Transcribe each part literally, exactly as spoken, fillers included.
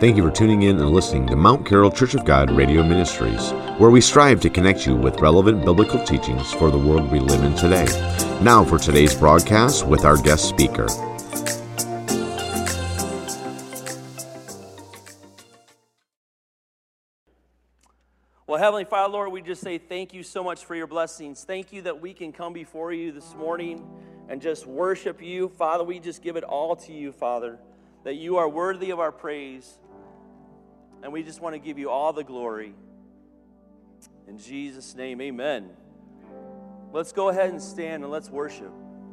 Thank you for tuning in and listening to Mount Carroll Church of God Radio Ministries, where we strive to connect you with relevant biblical teachings for the world we live in today. Now for today's broadcast with our guest speaker. Well, Heavenly Father, Lord, we just say thank you so much for your blessings. Thank you that we can come before you this morning and just worship you. Father, we just give it all to you, Father, that you are worthy of our praise. And we just want to give you all the glory. In Jesus' name, amen. Let's go ahead and stand and let's worship.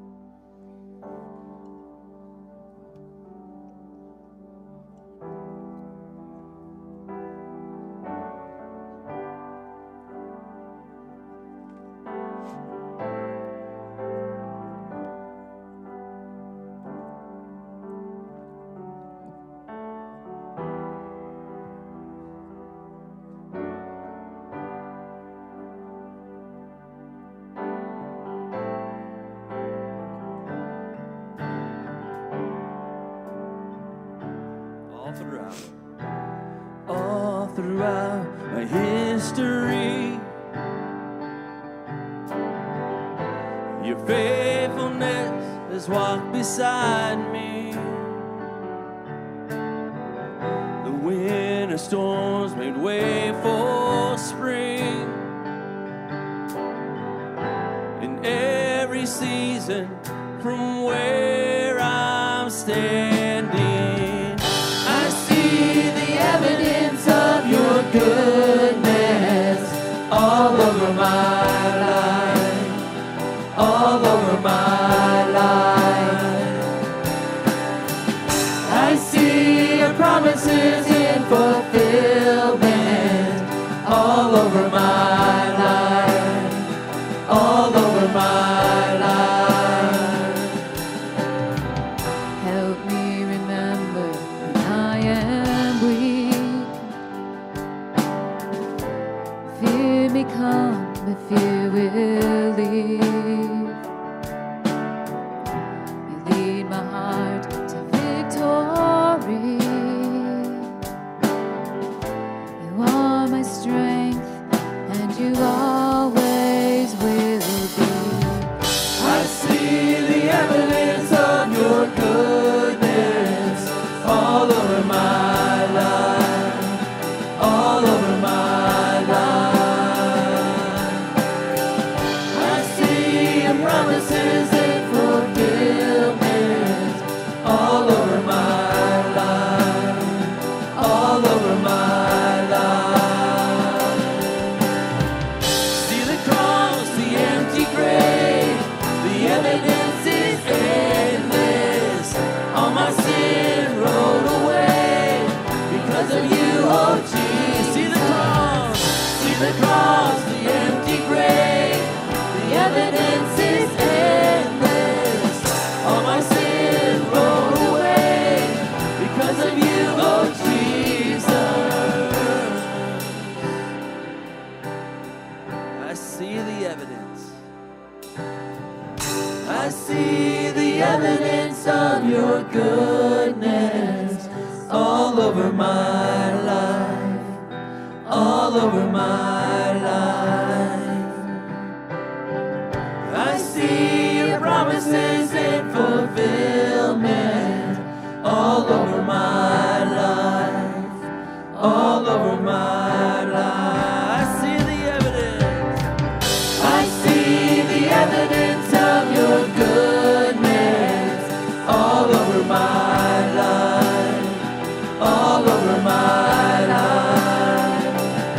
All throughout my history, your faithfulness has walked beside me. The winter storms made way for spring. In every season, from where I'm standing, I see the evidence of your goodness all over my life, all over my life. I see your promises in fulfillment all over my life, all over my life. Help me remember when I am weak. Fear may come, but fear will leave. You lead my heart to victory. You are my strength, and you always will be. I see the evidence of your goodness all over my life, all over my life. I see your promises in fulfillment all over my life, all over my life. See the cross, the empty grave, the evidence is endless. All my sin rolled away because of you, oh Jesus. See the cross, see the cross, the empty grave, the evidence is endless. All my sin rolled away because of you, oh Jesus. I see the evidence. I see the evidence of your goodness all over my life, all over my life. I see your promises in fulfillment all over my life, all over my life. I see the evidence. I see the evidence of your goodness all over my life, all over my life.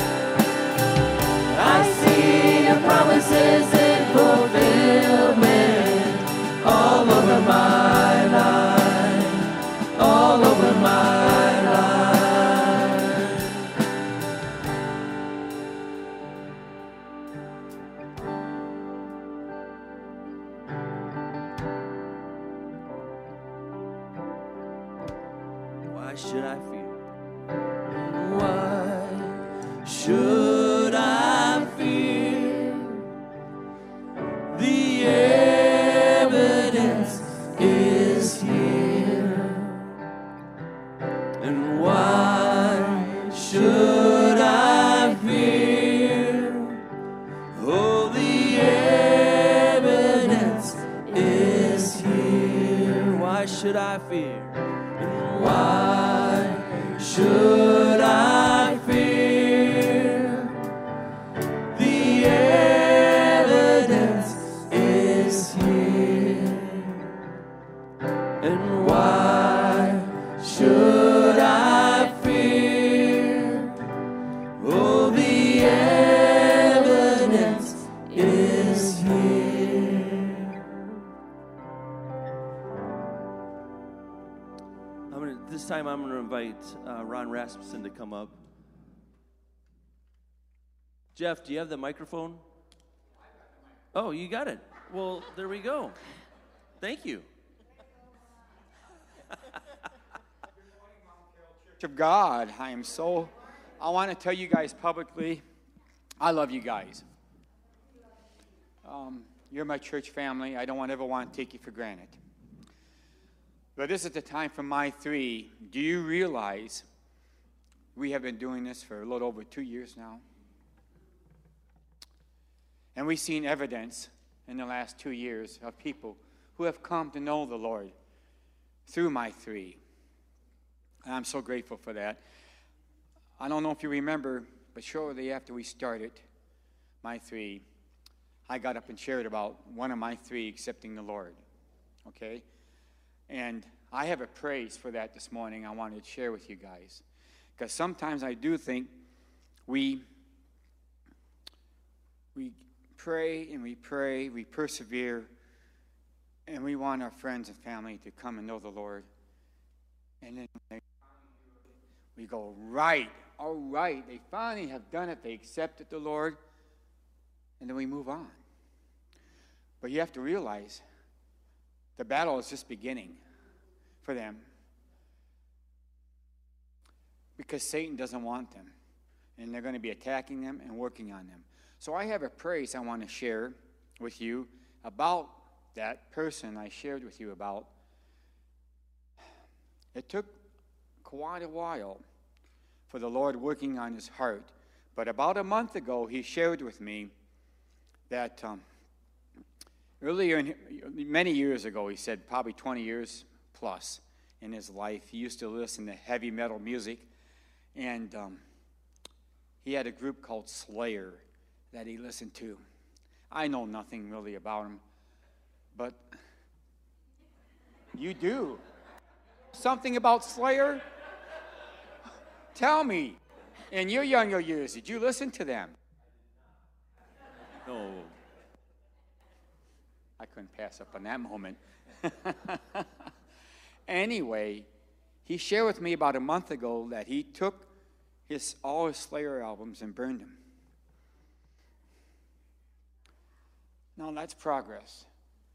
I see your promises in fulfillment all over my life, all over my life. Why should I fear? Why should I fear? The evidence is here. And why why should I fear? And why should I fear? The evidence is here. And why should I fear? Oh, the evidence is here. I'm gonna, this time I'm going to invite uh, Ron Rasmussen to come up. Jeff, do you have the microphone? Oh, you got it. Well, there we go. Thank you. Church of God, I am so, I want to tell you guys publicly, I love you guys. Um, you're my church family. I don't want, ever want to take you for granted. But this is the time for my three. Do you realize we have been doing this for a little over two years now? And we've seen evidence in the last two years of people who have come to know the Lord through my three. And I'm so grateful for that. I don't know if you remember, but shortly after we started my three, I got up and shared about one of my three accepting the Lord. Okay? And I have a praise for that this morning I wanted to share with you guys. Because sometimes I do think we, we pray and we pray, we persevere, and we want our friends and family to come and know the Lord. And then they, we go, right, all right, they finally have done it. They accepted the Lord. And then we move on. But you have to realize the battle is just beginning for them. Because Satan doesn't want them. And they're going to be attacking them and working on them. So I have a praise I want to share with you about that person I shared with you about. It took quite a while for the Lord working on his heart. But about a month ago, he shared with me that um, earlier, in, many years ago, he said probably twenty years plus in his life, he used to listen to heavy metal music. And um, he had a group called Slayer that he listened to. I know nothing really about him, but you do. Something about Slayer? Tell me, in your younger years, did you listen to them? No. I couldn't pass up on that moment. Anyway, he shared with me about a month ago that he took his all his Slayer albums and burned them. Now that's progress.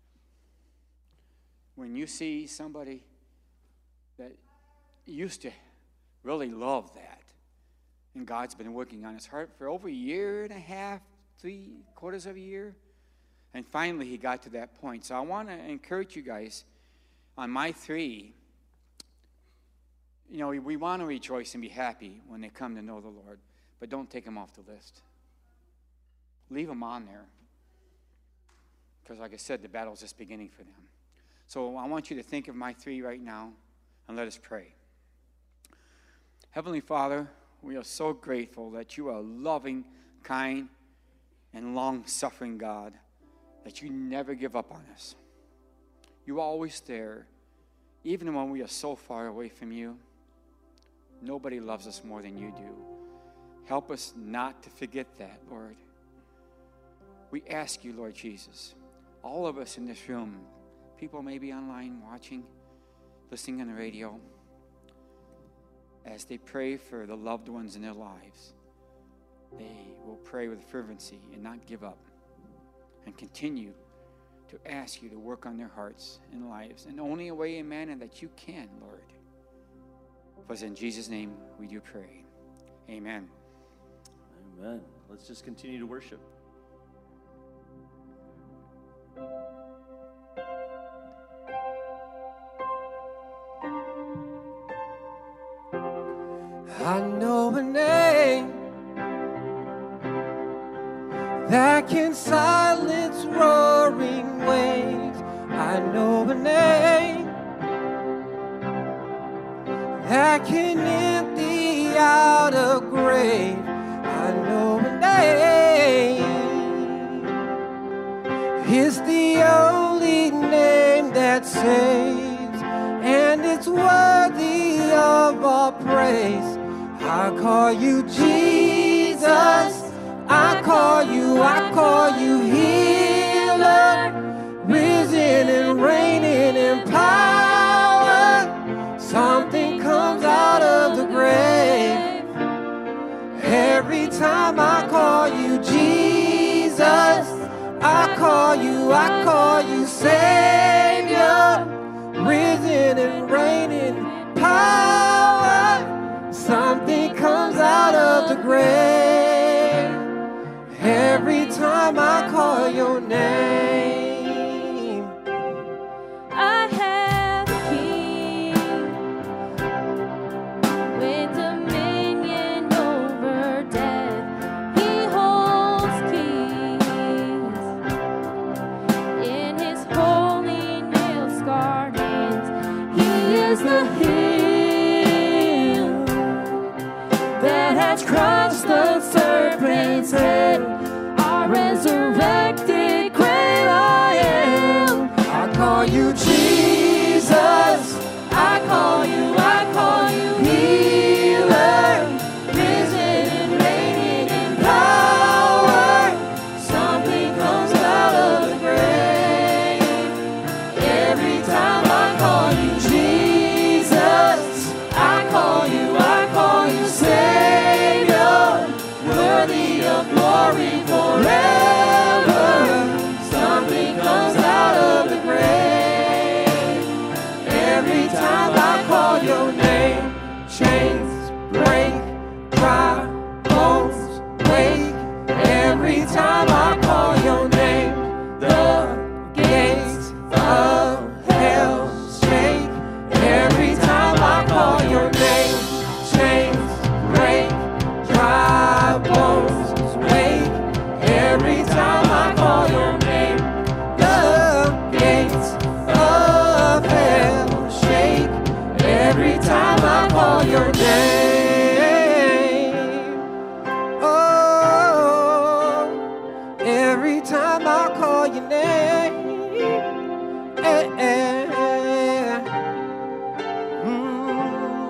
When you see somebody that used to really love that, and God's been working on his heart for over a year and a half, three quarters of a year, and finally he got to that point. So I want to encourage you guys on my three. You know, we, we want to rejoice and be happy when they come to know the Lord, but don't take them off the list. Leave them on there. Because like I said, the battle's just beginning for them. So I want you to think of my three right now, and let us pray. Heavenly Father, we are so grateful that you are a loving, kind, and long-suffering God, that you never give up on us. You're always there, even when we are so far away from you. Nobody loves us more than you do. Help us not to forget that, Lord. We ask you, Lord Jesus, all of us in this room, people maybe online watching, listening on the radio, as they pray for the loved ones in their lives, they will pray with fervency and not give up, and continue to ask you to work on their hearts and lives in only a way and manner that you can, Lord. For in Jesus' name we do pray. Amen. Amen. Let's just continue to worship. I know a name that can silence roaring waves. I know a name that can empty out a grave. I know a name. It's the only name that saves, and it's worthy of our praise. I call you Jesus. I call you, I call you healer, risen and reigning in power. Something comes out of the grave. Every time I call you Jesus, I call you, I call you Savior, risen and reigning in power. Something comes out of the grave. Every time I call your name, I have a King with dominion over death. He holds keys in his holy nail-scarred hands. He is the heel that has crushed the serpent's head. Resurrected, great I am. I call you Jesus. I call you, I call you healer, risen and reigning in power. Something comes out of the grave. Every time I call you Jesus, I call you, I call you Savior, worthy of glory forever. Something comes out of the grave. Every time I call your name, chains break, dry bones wake. Every time I call your name, the gates of hell shake. Every time I call your name, chains break, dry bones wake. Every time I call your name, the gates of hell shake. Every time I call your name, oh, every time I call your name, eh, eh, mm,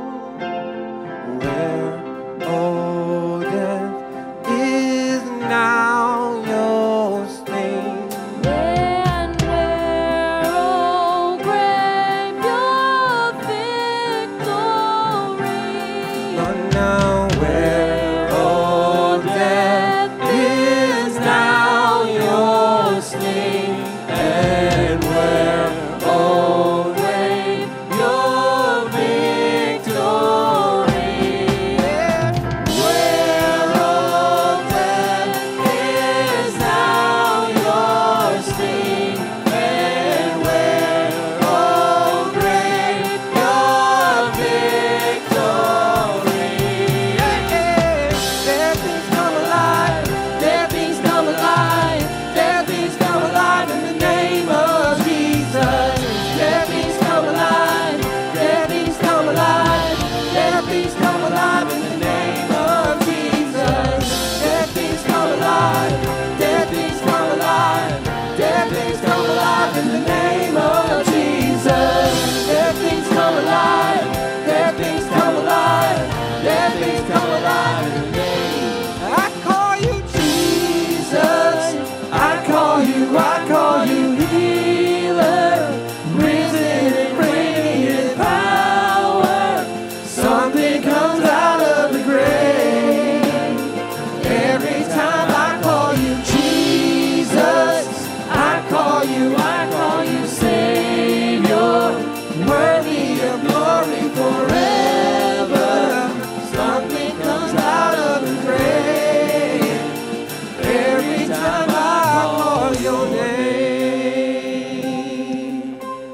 where, oh, death is now your sting. And where, oh grave, your victory. But now where, oh, death is now your sting. And where, oh, grave, your victory. Where, oh, death is now your sting. And where, oh, grave, your victory. Dead things come alive. Dead things come alive. Dead things come alive in the name of Jesus. Dead things come alive. Dead things come alive. Dead things come alive in the name of Jesus. Dead things come alive. Dead things come alive. Dead things come alive in the name of Jesus. Dead things come alive. Dead things come alive. Dead things come alive in the name. I call you Jesus. I call you, I call you healer, risen and reigning in power. Something comes out of the grave. Every time I call you Jesus, I call you, I call you Savior, worthy of glory forever. Something comes out of the grave. Every time I call your name.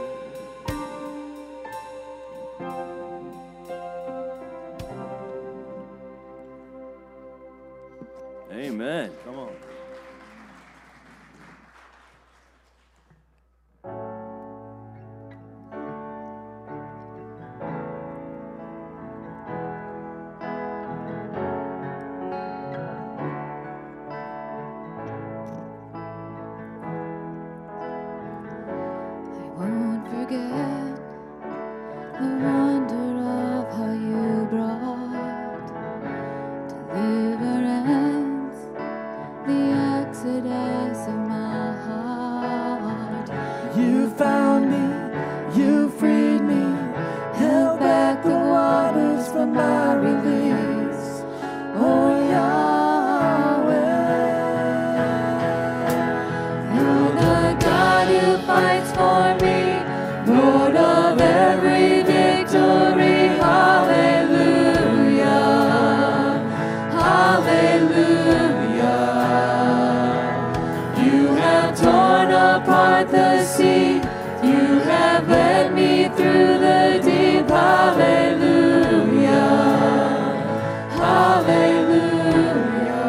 Amen. Come on. the wonder of how you brought deliverance, the exodus of my heart. You found me, you freed me, held back the waters for my release. Oh Yahweh, You're the God who fights for me, Lord of every victory. Hallelujah, hallelujah. You have torn apart the sea, you have led me through the deep. Hallelujah, hallelujah.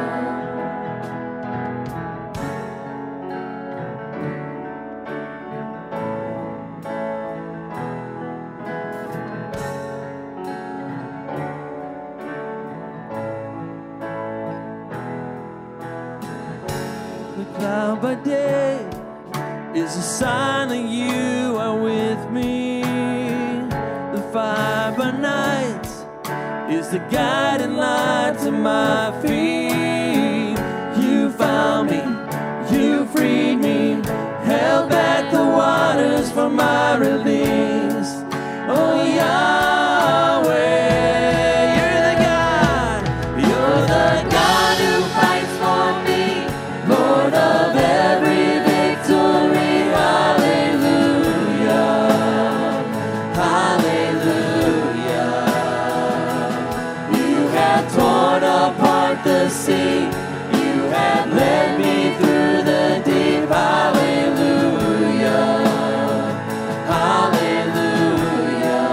the cloud by day is a sign that you are with me. The fire by night is the guiding light to my feet. You found me, you freed me, held back the waters for my release. Oh Yahweh, you're the God, you're the God who fights for me, Lord of every victory. Hallelujah, hallelujah. You have torn apart the sea, you have led me through the deep. Hallelujah, hallelujah.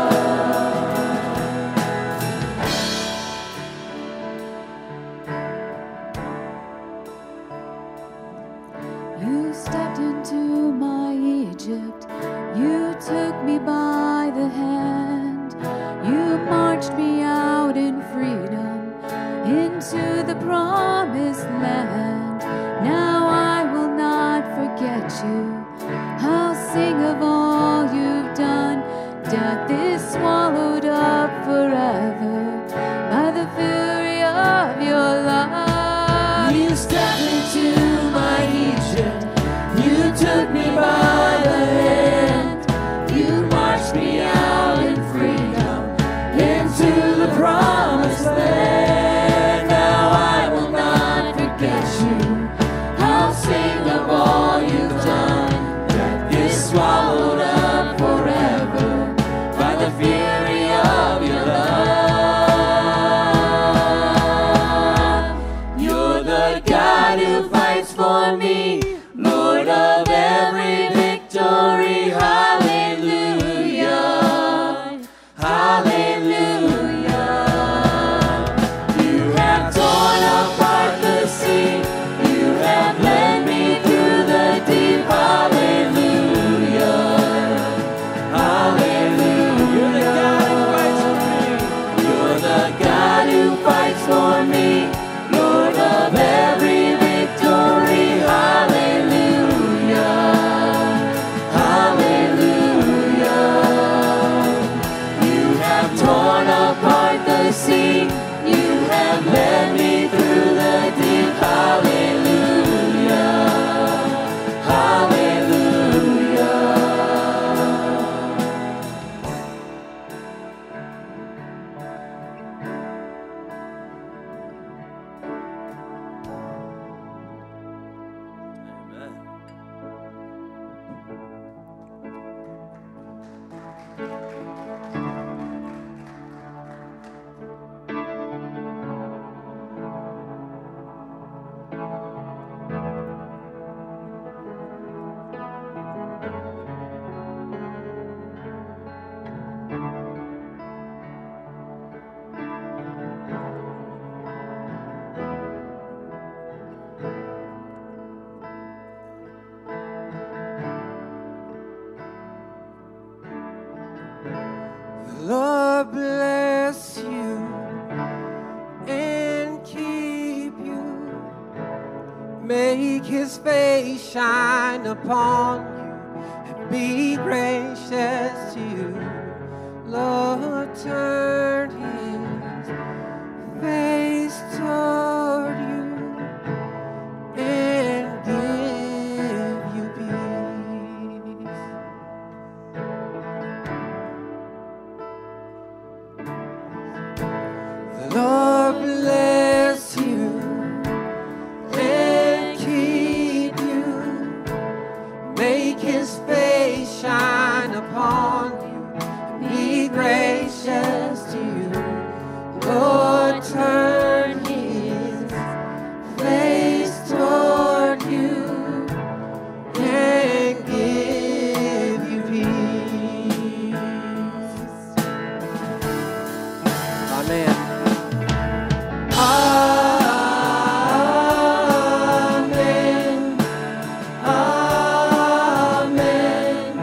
You stepped into my Egypt, you took me by the hand, you marched me out in freedom into the promised land. Now I will not forget you, I'll sing of all you've done. Death is swallowed up forever by the fury of your love. You stepped into my Egypt, you took me by the hand, you marched me out in freedom into the promised land. Now I will not forget you, I'll sing of all you've done. Death is swallowed up forever by the fury of your love. You're the God who fights for me, Lord of every victory. Hallelujah, hallelujah. You have torn apart the sea, you have led me through the deep. Hallelujah, hallelujah. You're the God who fights for me, Lord of every victory. Hallelujah, hallelujah. You have torn apart the sea, you have led me through the deep. Hallelujah, hallelujah. Amen. The Lord bless you and keep you. Make his face shine upon you and be gracious to you. Lord, turn his face toward you and give you peace. The Lord bless you and keep you, make his face shine upon you, be gracious to you. Lord, turn his face toward you and give you peace. Amen. Amen. Amen.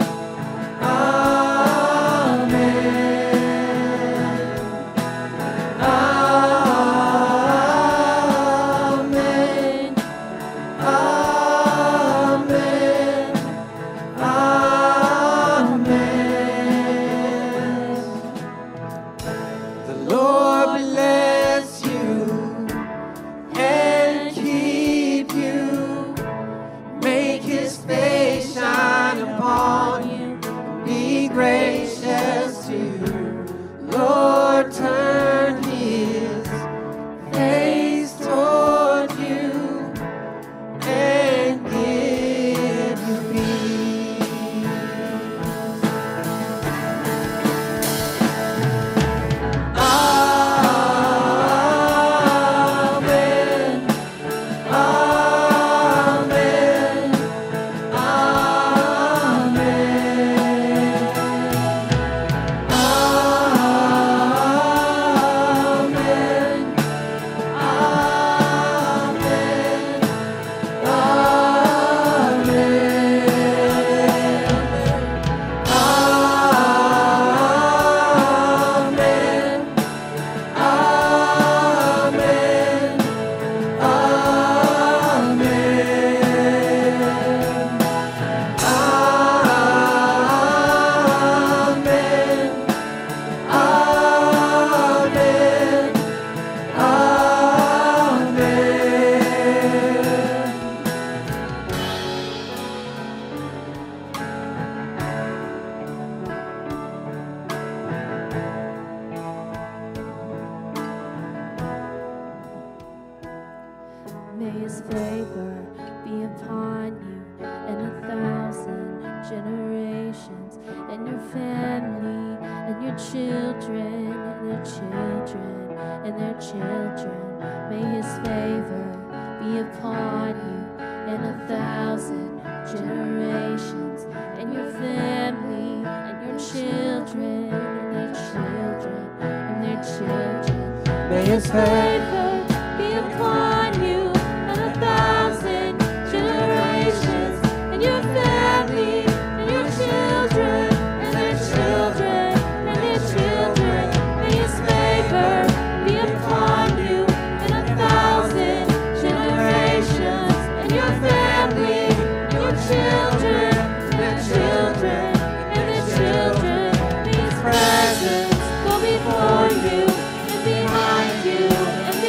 The Lord bless you and keep you, make his face shine upon you, be gracious to you. Lord, turn his face toward you and give you peace. Amen. Amen. May his favor be upon you and a thousand generations, and your family, and your children, and their children, and their children. May his favor be upon you and a thousand generations, and your family, and your children, and their children, and their children. May his favor be upon you and a thousand generations, and your family, and your children, and their children, and their children. May his favor be upon you and a thousand generations, and your family, your children, their children, and their children. May his presence go before you and behind you and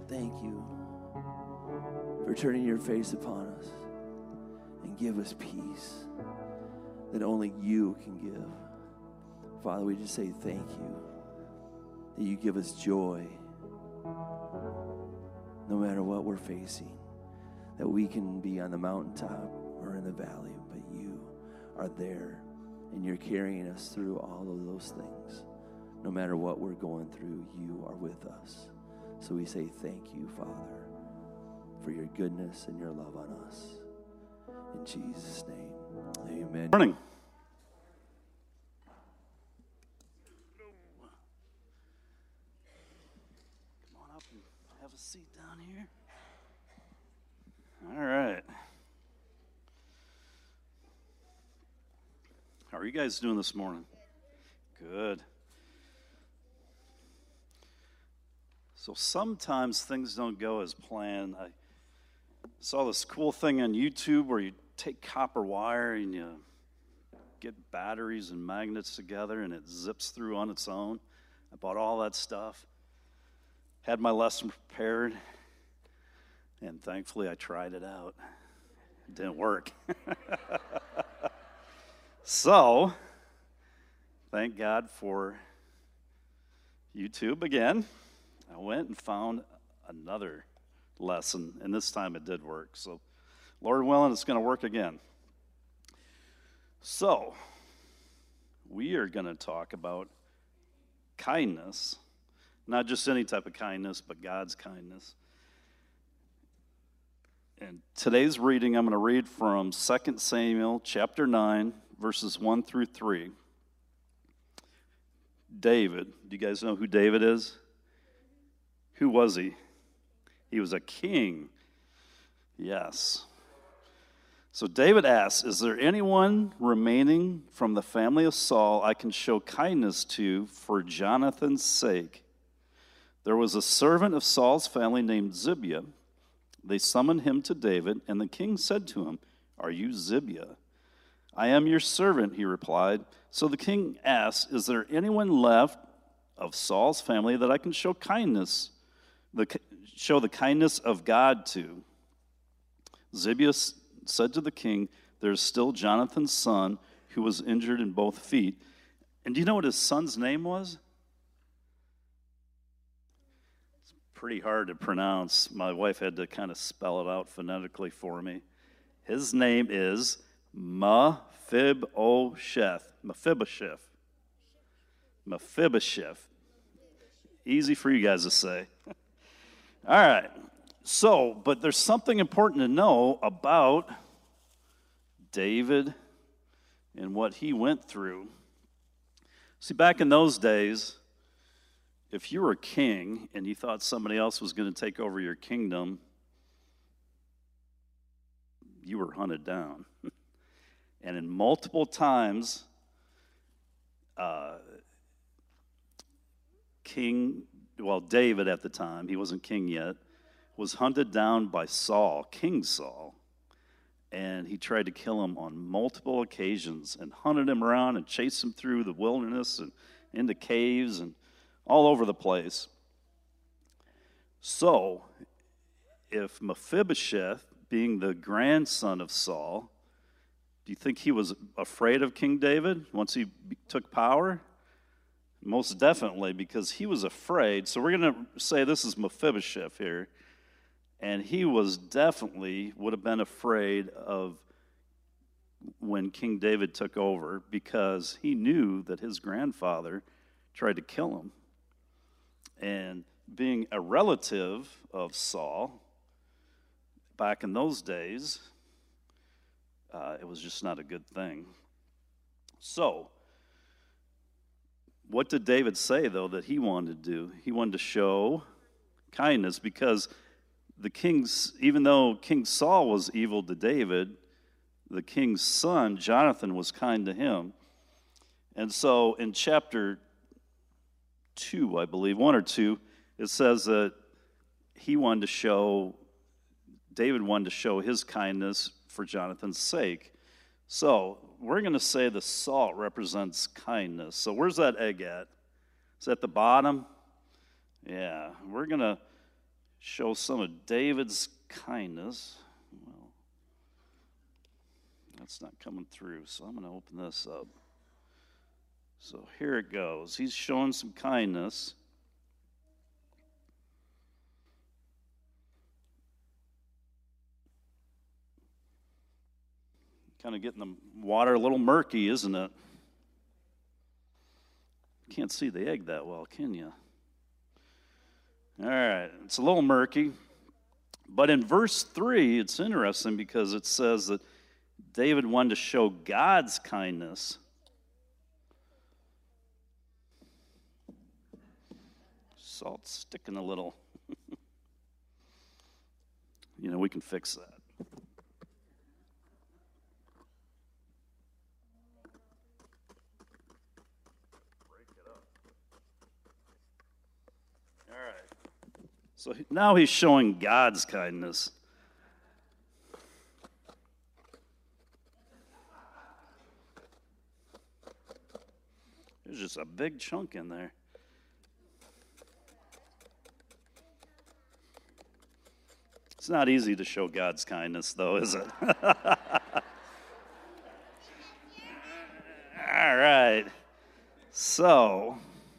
thank you for turning your face upon us and give us peace that only you can give. Father, we just say thank you that you give us joy no matter what we're facing, that we can be on the mountaintop or in the valley, but you are there and you're carrying us through all of those things. No matter what we're going through, you are with us. So we say thank you, Father, for your goodness and your love on us. In Jesus' name, amen. Morning. Come on up and have a seat down here. All right. How are you guys doing this morning? Good. So sometimes things don't go as planned. I saw this cool thing on YouTube where you take copper wire and you get batteries and magnets together and it zips through on its own. I bought all that stuff, had my lesson prepared, and thankfully I tried it out. It didn't work. So, thank God for YouTube again. I went and found another lesson, and this time it did work. So, Lord willing, it's going to work again. So, we are going to talk about kindness, not just any type of kindness, but God's kindness. And today's reading, I'm going to read from Second Samuel chapter nine, verses one through three. David, do you guys know who David is? Who was he? He was a king. Yes. So David asks, is there anyone remaining from the family of Saul I can show kindness to for Jonathan's sake? There was a servant of Saul's family named Zibiah. They summoned him to David, and the king said to him, "Are you Zibiah?" "I am your servant," he replied. So the king asked, "Is there anyone left of Saul's family that I can show kindness, the, show the kindness of God to?" Zibiah said to the king, "There's still Jonathan's son who was injured in both feet." And do you know what his son's name was? It's pretty hard to pronounce. My wife had to kind of spell it out phonetically for me. His name is Mephibosheth. Mephibosheth. Mephibosheth. Easy for you guys to say. All right. So, but there's something important to know about David and what he went through. See, back in those days, if you were a king and you thought somebody else was going to take over your kingdom, you were hunted down. And in multiple times, uh, King, well, David at the time, he wasn't king yet, was hunted down by Saul, King Saul, and he tried to kill him on multiple occasions and hunted him around and chased him through the wilderness and into caves and all over the place. So, if Mephibosheth, being the grandson of Saul, do you think he was afraid of King David once he took power? Most definitely, because he was afraid. So we're going to say this is Mephibosheth here. And he was definitely, would have been afraid of when King David took over because he knew that his grandfather tried to kill him. And being a relative of Saul, back in those days, uh, it was just not a good thing. So, what did David say, though, that he wanted to do? He wanted to show kindness because the king's, even though King Saul was evil to David, the king's son, Jonathan, was kind to him. And so in chapter two, I believe, one or two, it says that he wanted to show, David wanted to show his kindness for Jonathan's sake. So we're going to say the salt represents kindness. So where's that egg at? Is that the bottom? Yeah, we're going to show some of David's kindness. Well, that's not coming through, so I'm going to open this up. So here it goes. He's showing some kindness. Kind of getting the water a little murky, isn't it? Can't see the egg that well, can you? All right, it's a little murky. But in verse three, it's interesting because it says that David wanted to show God's kindness. Salt's sticking a little. You know, we can fix that. So now he's showing God's kindness. There's just a big chunk in there. It's not easy to show God's kindness, though, is it? All right. So,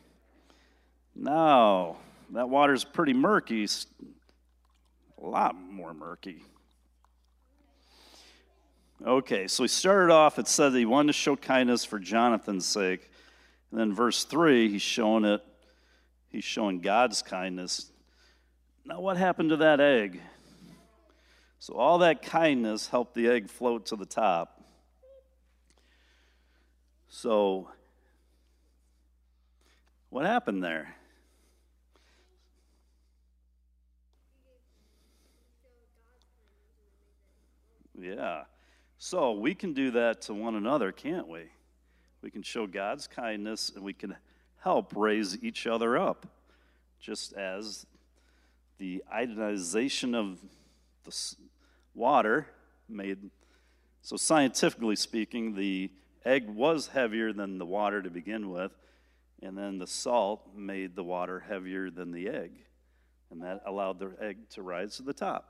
now... that water's pretty murky, a lot more murky. Okay, so he started off, it said that he wanted to show kindness for Jonathan's sake. And then verse three, he's showing it, he's showing God's kindness. Now what happened to that egg? So all that kindness helped the egg float to the top. So what happened there? Yeah. So we can do that to one another, can't we? We can show God's kindness and we can help raise each other up. Just as the ionization of the water made, so scientifically speaking, the egg was heavier than the water to begin with, and then the salt made the water heavier than the egg, and that allowed the egg to rise to the top.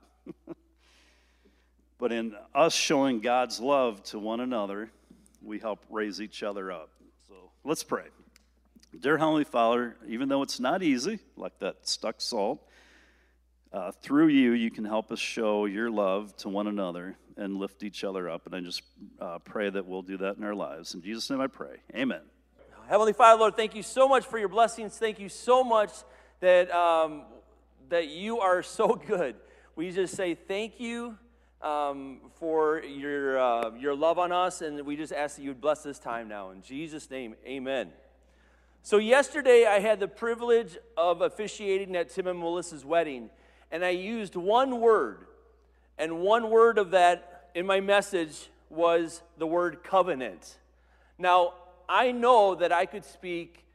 But in us showing God's love to one another, we help raise each other up. So let's pray. Dear Heavenly Father, even though it's not easy, like that stuck salt, uh, through you, you can help us show your love to one another and lift each other up. And I just uh, pray that we'll do that in our lives. In Jesus' name I pray. Amen. Heavenly Father, Lord, thank you so much for your blessings. Thank you so much that, um, that you are so good. We just say thank you. Um, for your uh, your love on us, and we just ask that you would bless this time now. In Jesus' name, amen. So yesterday I had the privilege of officiating at Tim and Melissa's wedding, and I used one word, and one word of that in my message was the word covenant. Now, I know that I could speak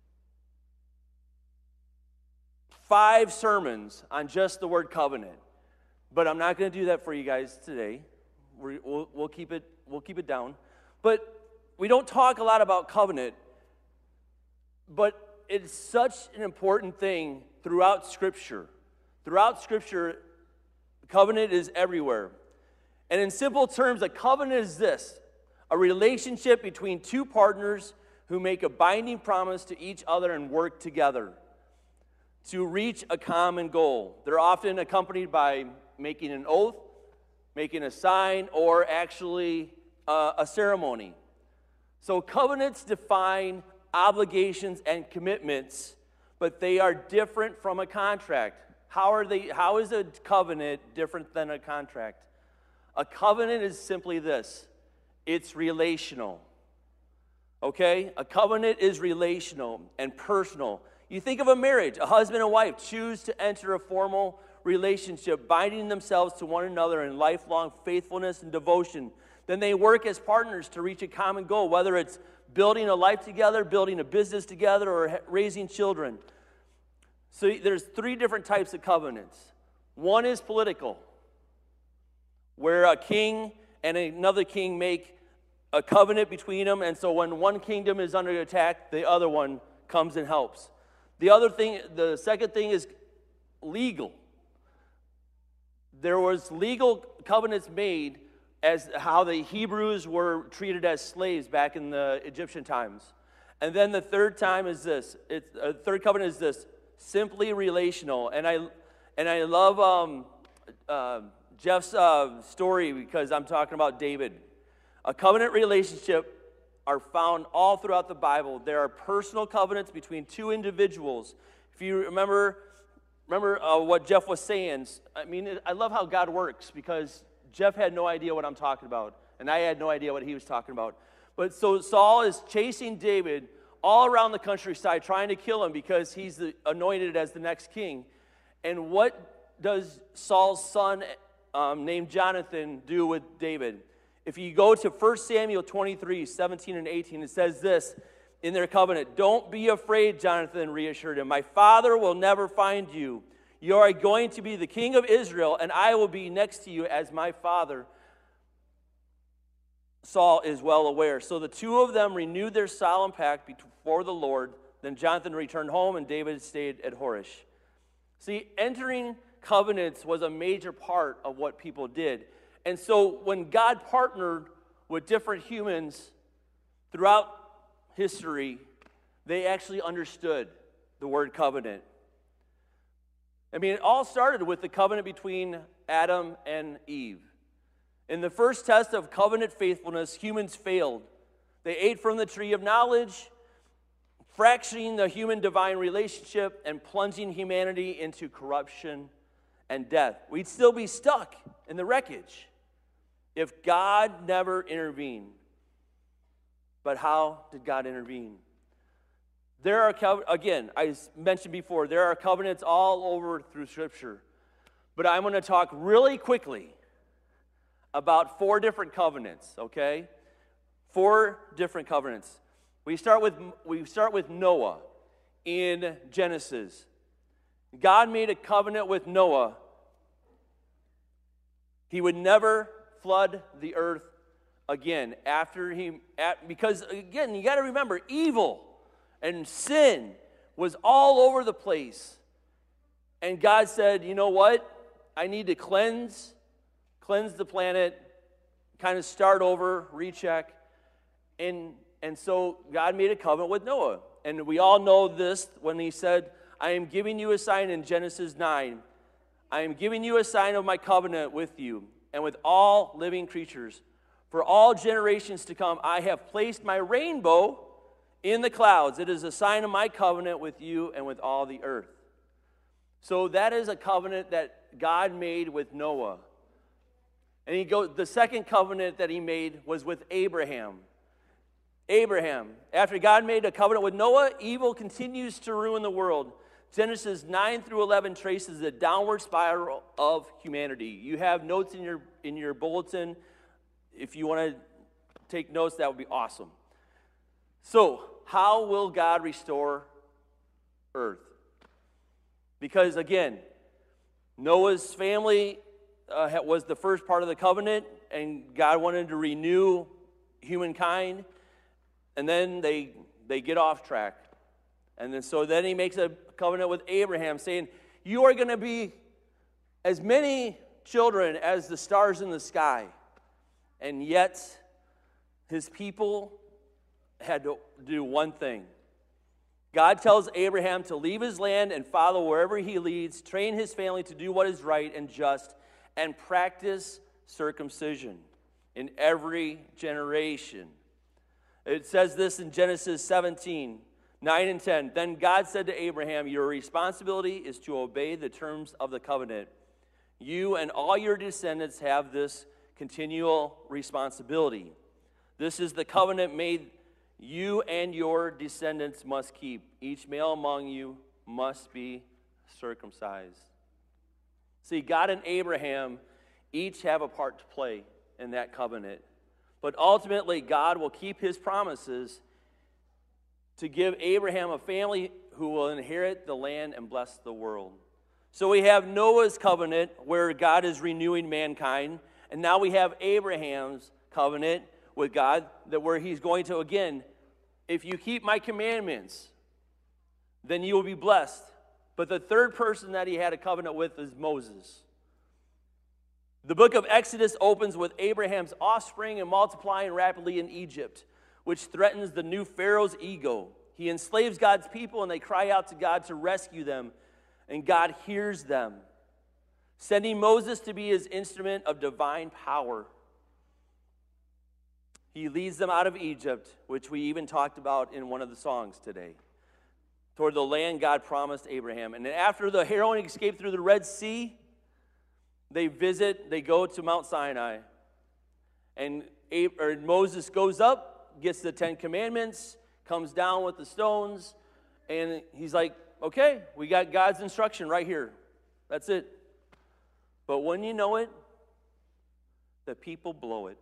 five sermons on just the word covenant. But I'm not going to do that for you guys today. We're, we'll, we'll keep it. We'll keep it down. But we don't talk a lot about covenant. But it's such an important thing throughout Scripture. Throughout Scripture, covenant is everywhere. And in simple terms, a covenant is this: a relationship between two partners who make a binding promise to each other and work together to reach a common goal. They're often accompanied by making an oath, making a sign, or actually uh, a ceremony. So covenants define obligations and commitments, but they are different from a contract. How are they? How is a covenant different than a contract? A covenant is simply this: it's relational. Okay? A covenant is relational and personal. You think of a marriage. A husband and wife choose to enter a formal relationship, binding themselves to one another in lifelong faithfulness and devotion. Then they work as partners to reach a common goal, whether it's building a life together, building a business together, or raising children. So there's three different types of covenants. One is political, where a king and another king make a covenant between them, and so when one kingdom is under attack, the other one comes and helps. The other thing, the second thing is legal. there was legal covenants made as how the Hebrews were treated as slaves back in the Egyptian times. And then the third time is this. It's, uh, third covenant is this, simply relational. And I and I love um, uh, Jeff's uh, story because I'm talking about David. A covenant relationship are found all throughout the Bible. There are personal covenants between two individuals. If you remember, remember uh, what Jeff was saying. I mean, I love how God works because Jeff had no idea what I'm talking about, and I had no idea what he was talking about. But so Saul is chasing David all around the countryside, trying to kill him because he's the, anointed as the next king. And what does Saul's son, um, named Jonathan, do with David? If you go to First Samuel twenty-three, seventeen and eighteen, it says this in their covenant. Don't be afraid, Jonathan reassured him. My father will never find you. You are going to be the king of Israel, and I will be next to you as my father. Saul is well aware. So the two of them renewed their solemn pact before the Lord. Then Jonathan returned home, and David stayed at Horish. See, entering covenants was a major part of what people did. And so when God partnered with different humans throughout history, they actually understood the word covenant. I mean, it all started with the covenant between Adam and Eve. In the first test of covenant faithfulness, humans failed. They ate from the tree of knowledge, fracturing the human-divine relationship and plunging humanity into corruption and death. We'd still be stuck in the wreckage if God never intervened. But how did God intervene? There are, again, I mentioned before, there are covenants all over through Scripture. But I'm going to talk really quickly about four different covenants, okay? Four different covenants. We start with we start with Noah in Genesis. God made a covenant with Noah. He would never flood the earth again after he at, because again, you got to remember, evil and sin was all over the place. And God said, "You know what? I need to cleanse cleanse the planet, kind of start over, recheck." And and so God made a covenant with Noah. And we all know this when he said, "I am giving you a sign," in Genesis nine. "I am giving you a sign of my covenant with you and with all living creatures. For all generations to come, I have placed my rainbow in the clouds. It is a sign of my covenant with you and with all the earth." So that is a covenant that God made with Noah. And he goes, the second covenant that he made was with Abraham. Abraham, after God made a covenant with Noah, evil continues to ruin the world. Genesis nine through eleven traces the downward spiral of humanity. You have notes in your in your bulletin. If you want to take notes, that would be awesome. So, how will God restore earth? Because again, Noah's family uh, was the first part of the covenant, and God wanted to renew humankind, and then they they get off track. And then so then he makes a covenant with Abraham, saying, "You are going to be as many children as the stars in the sky." And yet, his people had to do one thing. God tells Abraham to leave his land and follow wherever he leads, train his family to do what is right and just, and practice circumcision in every generation. It says this in Genesis seventeen, nine and ten. Then God said to Abraham, "Your responsibility is to obey the terms of the covenant. You and all your descendants have this continual responsibility. This is the covenant made you and your descendants must keep. Each male among you must be circumcised." See, God and Abraham each have a part to play in that covenant. But ultimately, God will keep his promises to give Abraham a family who will inherit the land and bless the world. So we have Noah's covenant where God is renewing mankind. And now we have Abraham's covenant with God, that where he's going to, again, if you keep my commandments, then you will be blessed. But the third person that he had a covenant with is Moses. The book of Exodus opens with Abraham's offspring and multiplying rapidly in Egypt, which threatens the new Pharaoh's ego. He enslaves God's people, and they cry out to God to rescue them, and God hears them, sending Moses to be his instrument of divine power. He leads them out of Egypt, which we even talked about in one of the songs today, toward the land God promised Abraham. And then after the harrowing escape through the Red Sea, they visit, they go to Mount Sinai. And Ab- or Moses goes up, gets the Ten Commandments, comes down with the stones, and he's like, okay, we got God's instruction right here. That's it. But when you know it, the people blow it.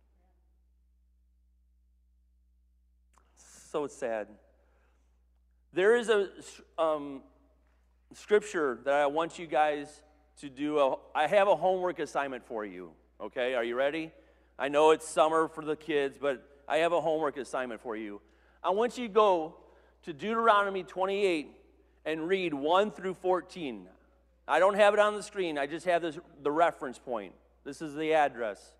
So sad. There is a um, scripture that I want you guys to do. A, I have a homework assignment for you. Okay, are you ready? I know it's summer for the kids, but I have a homework assignment for you. I want you to go to Deuteronomy twenty-eight and read one through fourteen. I don't have it on the screen. I just have this, the reference point. This is the address.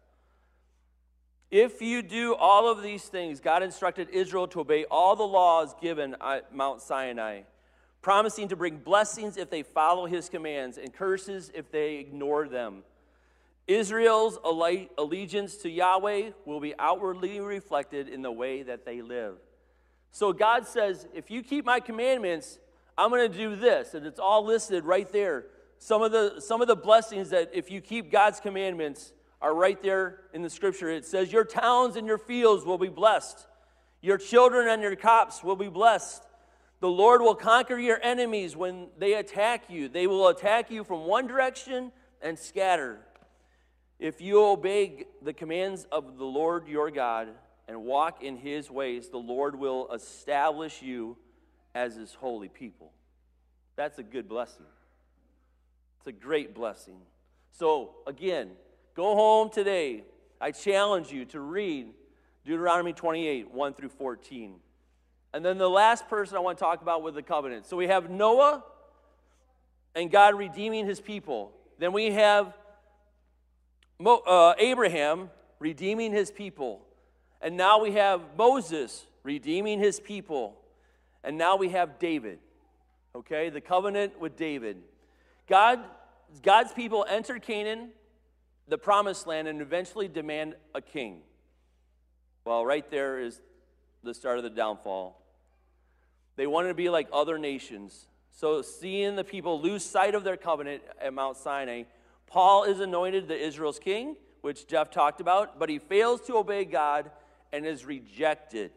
If you do all of these things, God instructed Israel to obey all the laws given at Mount Sinai, promising to bring blessings if they follow his commands and curses if they ignore them. Israel's allegiance to Yahweh will be outwardly reflected in the way that they live. So God says, if you keep my commandments, I'm going to do this. And it's all listed right there. Some of the, some of the blessings that if you keep God's commandments are right there in the scripture. It says, your towns and your fields will be blessed. Your children and your crops will be blessed. The Lord will conquer your enemies when they attack you. They will attack you from one direction and scatter. If you obey the commands of the Lord your God and walk in his ways, the Lord will establish you as his holy people. That's a good blessing. It's a great blessing. So, again, go home today. I challenge you to read Deuteronomy twenty-eight, one through fourteen. And then the last person I want to talk about with the covenant. So we have Noah and God redeeming his people. Then we have Mo, uh, Abraham redeeming his people. And now we have Moses redeeming his people. And now we have David. Okay, the covenant with David. God, God's people enter Canaan, the promised land, and eventually demand a king. Well, right there is the start of the downfall. They wanted to be like other nations. So seeing the people lose sight of their covenant at Mount Sinai, Paul is anointed the Israel's king, which Jeff talked about, but he fails to obey God and is rejected.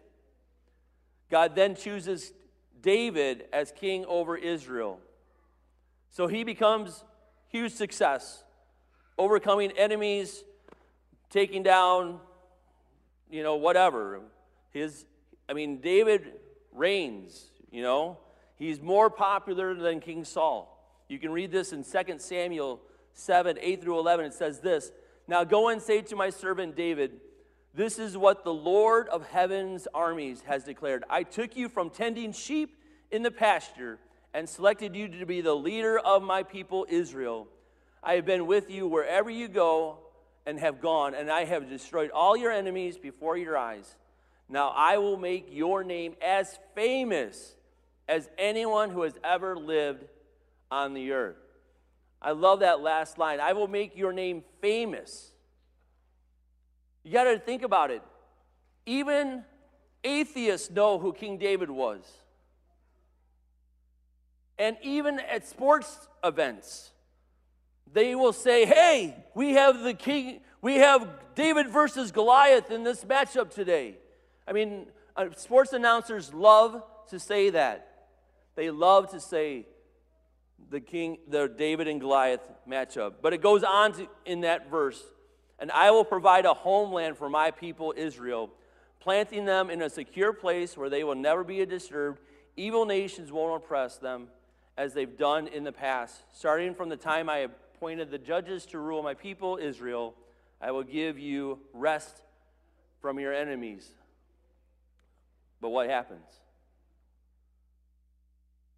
God then chooses David as king over Israel. So he becomes huge success, overcoming enemies, taking down, you know, whatever. His, I mean, David reigns, you know. He's more popular than King Saul. You can read this in Second Samuel seven, eight through eleven. It says this, now go and say to my servant David, this is what the Lord of heaven's armies has declared. I took you from tending sheep in the pasture and selected you to be the leader of my people Israel. I have been with you wherever you go and have gone, and I have destroyed all your enemies before your eyes. Now I will make your name as famous as anyone who has ever lived on the earth. I love that last line. I will make your name famous. You got to think about it. Even atheists know who King David was. And even at sports events, they will say, hey, we have the king, we have David versus Goliath in this matchup today. I mean, uh, sports announcers love to say that. They love to say the king, the David and Goliath matchup. But it goes on to, in that verse, and I will provide a homeland for my people Israel, planting them in a secure place where they will never be disturbed. Evil nations won't oppress them as they've done in the past. Starting from the time I appointed the judges to rule my people Israel, I will give you rest from your enemies. But what happens?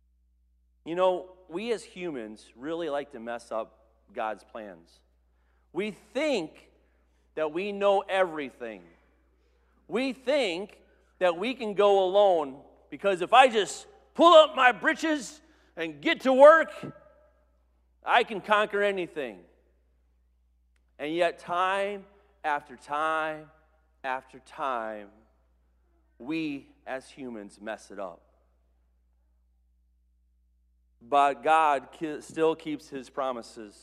You know, we as humans really like to mess up God's plans. We think that we know everything. We think that we can go alone because if I just pull up my britches and get to work, I can conquer anything. And yet time after time after time, we as humans mess it up. But God still keeps his promises.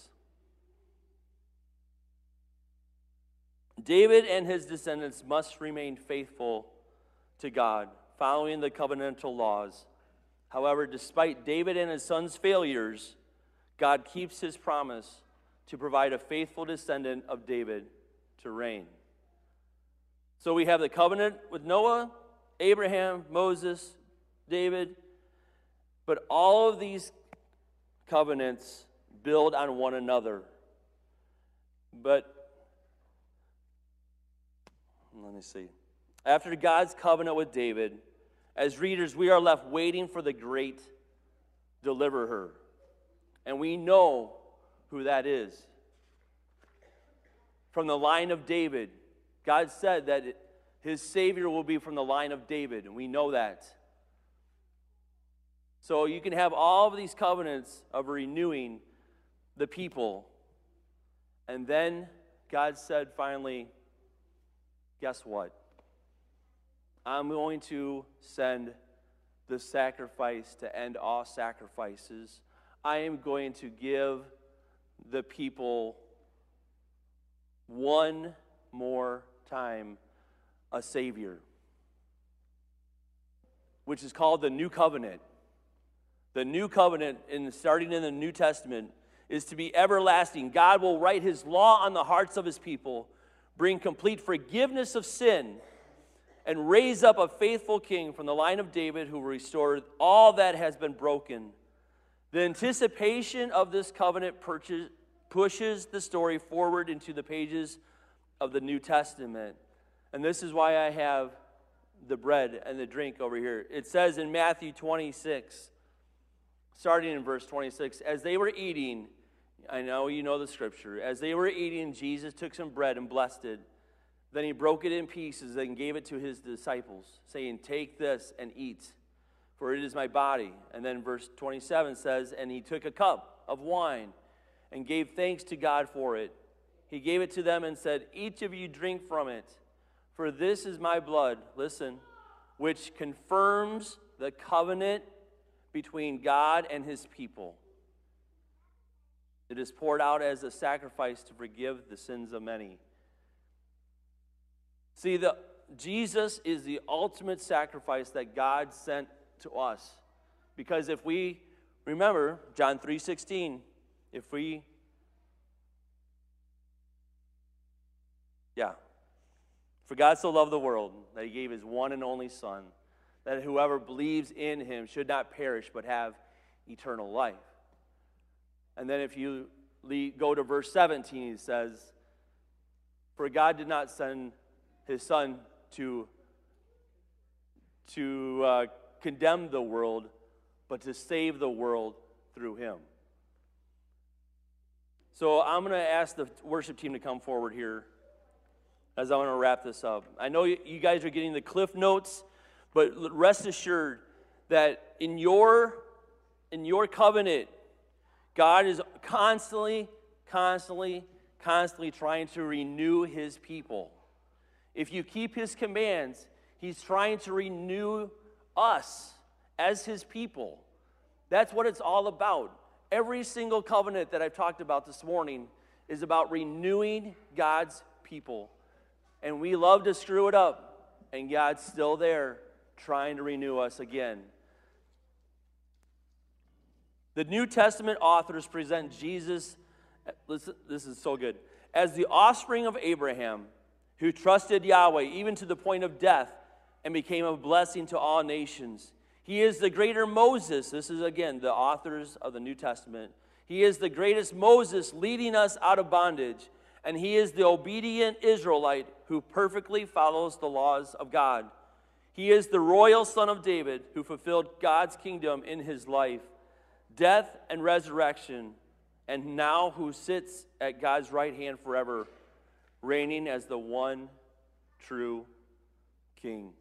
David and his descendants must remain faithful to God, following the covenantal laws. However, despite David and his sons' failures, God keeps his promise to provide a faithful descendant of David to reign. So we have the covenant with Noah, Abraham, Moses, David, but all of these covenants build on one another. But let me see. After God's covenant with David, as readers, we are left waiting for the great deliverer. And we know who that is. From the line of David, God said that his Savior will be from the line of David, and we know that. So you can have all of these covenants of renewing the people. And then God said finally, guess what? I'm going to send the sacrifice to end all sacrifices. I am going to give the people one more time a Savior, which is called the New Covenant. The New Covenant, in starting in the New Testament, is to be everlasting. God will write his law on the hearts of his people, bring complete forgiveness of sin, and raise up a faithful king from the line of David who will restore all that has been broken. The anticipation of this covenant purchase, pushes the story forward into the pages of the New Testament. And this is why I have the bread and the drink over here. It says in Matthew twenty-six, starting in verse twenty-six, as they were eating, I know you know the scripture, as they were eating, Jesus took some bread and blessed it. Then he broke it in pieces and gave it to his disciples, saying, take this and eat, for it is my body. And then verse twenty-seven says, and he took a cup of wine and gave thanks to God for it. He gave it to them and said, each of you drink from it, for this is my blood, listen, which confirms the covenant between God and his people. It is poured out as a sacrifice to forgive the sins of many. See, the, Jesus is the ultimate sacrifice that God sent to us. Because if we, remember, John three sixteen, if we, yeah, for God so loved the world that he gave his one and only Son, that whoever believes in him should not perish but have eternal life. And then if you go to verse seventeen, it says, for God did not send his Son to, to uh, condemn the world, but to save the world through him. So I'm going to ask the worship team to come forward here as I want to wrap this up. I know you guys are getting the Cliff Notes, but rest assured that in your, in your covenant, God is constantly, constantly, constantly trying to renew his people. If you keep his commands, he's trying to renew us as his people. That's what it's all about. Every single covenant that I've talked about this morning is about renewing God's people. And we love to screw it up, and God's still there trying to renew us again. The New Testament authors present Jesus, listen, this is so good, as the offspring of Abraham, who trusted Yahweh even to the point of death and became a blessing to all nations. He is the greater Moses. This is, again, the authors of the New Testament. He is the greatest Moses leading us out of bondage, and he is the obedient Israelite who perfectly follows the laws of God. He is the royal son of David who fulfilled God's kingdom in his life, death and resurrection, and now who sits at God's right hand forever, reigning as the one true King.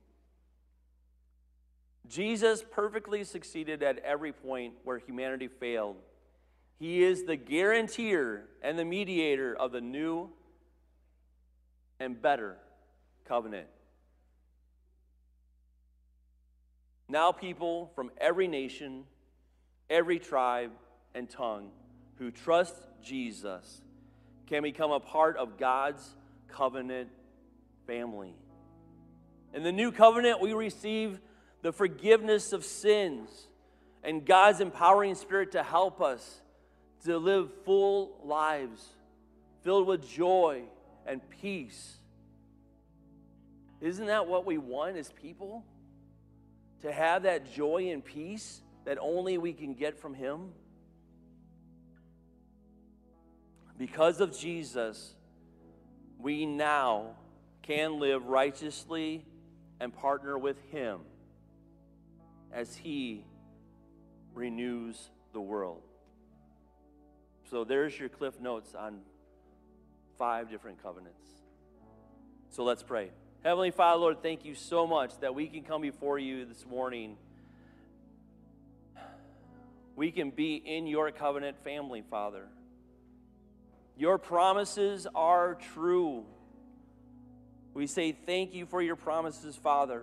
Jesus perfectly succeeded at every point where humanity failed. He is the guarantor and the mediator of the new and better covenant. Now people from every nation, every tribe, and tongue who trust Jesus can become a part of God's covenant family. In the new covenant, we receive the forgiveness of sins and God's empowering Spirit to help us to live full lives filled with joy and peace. Isn't that what we want as people? To have that joy and peace that only we can get from Him? Because of Jesus, we now can live righteously and partner with Him as He renews the world. So there's your Cliff Notes on five different covenants. So let's pray. Heavenly Father, Lord, thank you so much that we can come before you this morning. We can be in your covenant family, Father. Your promises are true. We say thank you for your promises, Father,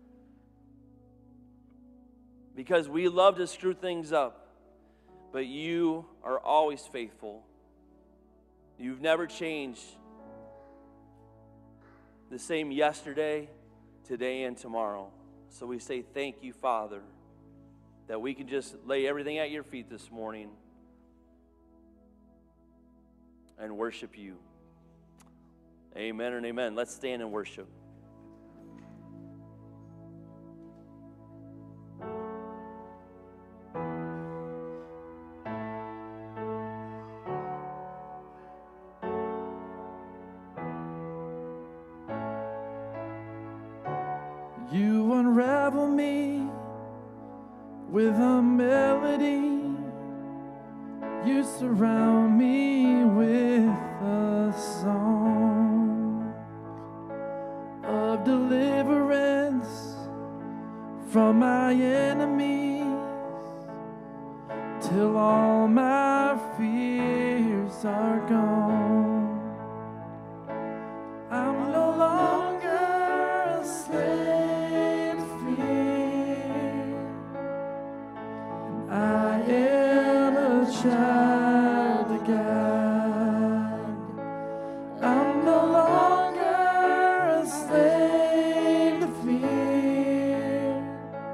because we love to screw things up, but you are always faithful. You've never changed. The same yesterday, today, and tomorrow. So we say thank you, Father, that we can just lay everything at your feet this morning and worship you. Amen and amen. Let's stand and worship. You unravel me with a melody. You surround me with a song of deliverance from my enemies till all my fears are gone. I'm no longer a slave to fear. I am a child of God. I'm no longer a slave to fear.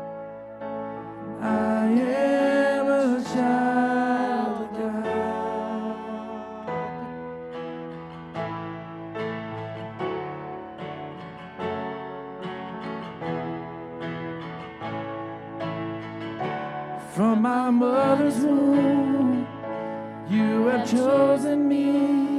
I am a child of God. From my mother's womb, you have chosen me.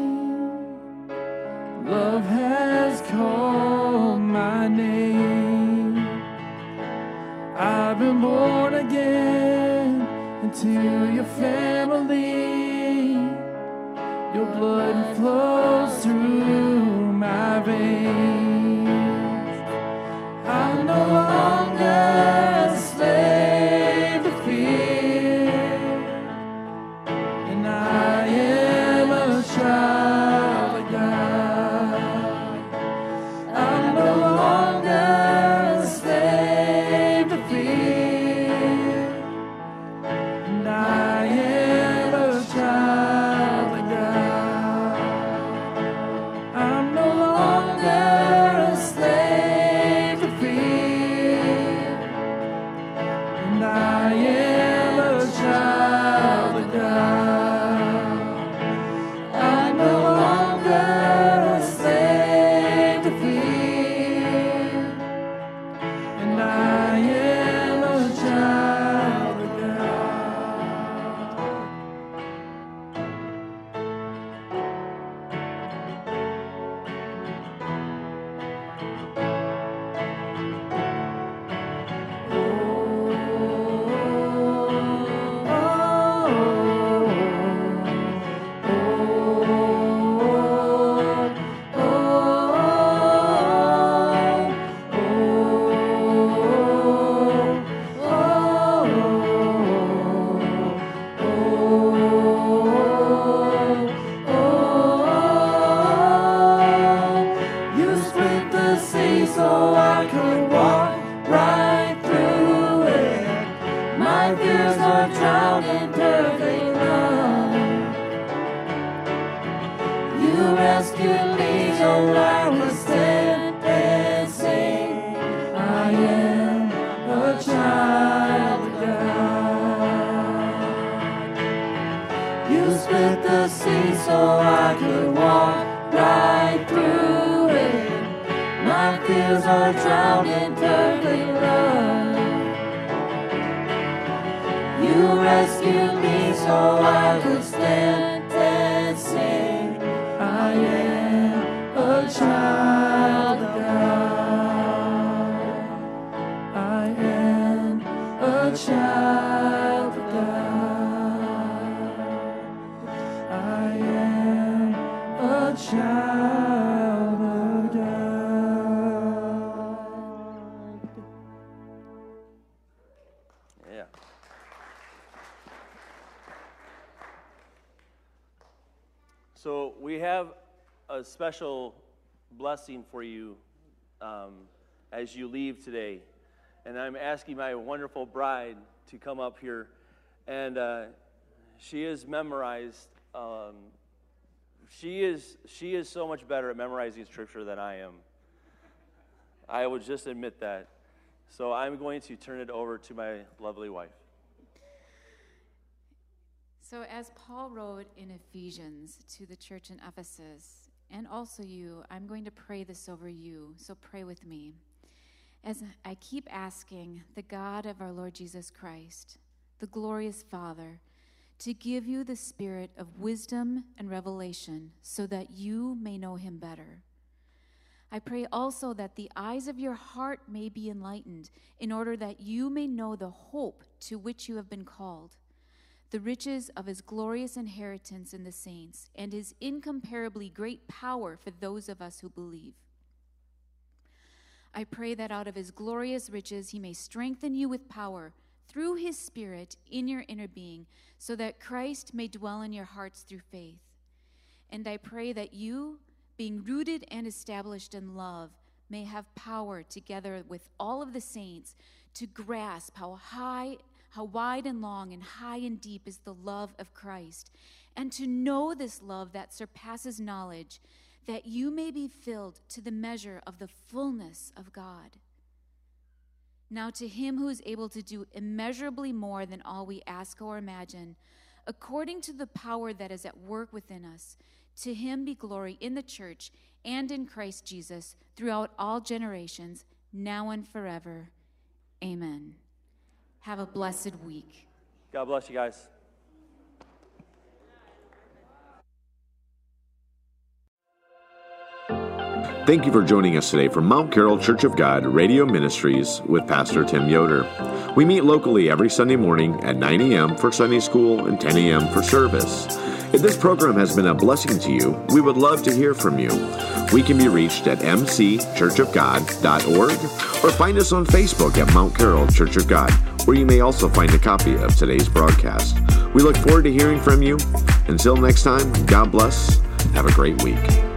Love has called my name. I've been born again into your family. Your blood flows through my veins. I'm no longer a slave to fear, and I am a child of God. I'm no longer a slave to fear, and I am You rescued me so I could stand and sing. I am a child of God. You split the sea so I could walk right through it. My fears are drowned in perfect love. You rescued me so I could stand and sing. I am a child of God. I am a child of God. I am a child of God. Yeah. So we have a special blessing for you um, as you leave today. And I'm asking my wonderful bride to come up here. And uh, she is memorized. Um, she is she is so much better at memorizing scripture than I am. I would just admit that. So I'm going to turn it over to my lovely wife. So as Paul wrote in Ephesians to the church in Ephesus, and also you, I'm going to pray this over you, so pray with me. As I keep asking the God of our Lord Jesus Christ, the glorious Father, to give you the spirit of wisdom and revelation so that you may know him better. I pray also that the eyes of your heart may be enlightened in order that you may know the hope to which you have been called, the riches of his glorious inheritance in the saints, and his incomparably great power for those of us who believe. I pray that out of his glorious riches he may strengthen you with power through his Spirit in your inner being, so that Christ may dwell in your hearts through faith. And I pray that you, being rooted and established in love, may have power together with all of the saints to grasp how high How wide and long and high and deep is the love of Christ, and to know this love that surpasses knowledge, that you may be filled to the measure of the fullness of God. Now to him who is able to do immeasurably more than all we ask or imagine, according to the power that is at work within us, to him be glory in the church and in Christ Jesus throughout all generations, now and forever. Amen. Have a blessed week. God bless you guys. Thank you for joining us today from Mount Carroll Church of God Radio Ministries with Pastor Tim Yoder. We meet locally every Sunday morning at nine a.m. for Sunday school and ten a.m. for service. If this program has been a blessing to you, we would love to hear from you. We can be reached at m c church of god dot org or find us on Facebook at Mount Carroll Church of God, where you may also find a copy of today's broadcast. We look forward to hearing from you. Until next time, God bless. Have a great week.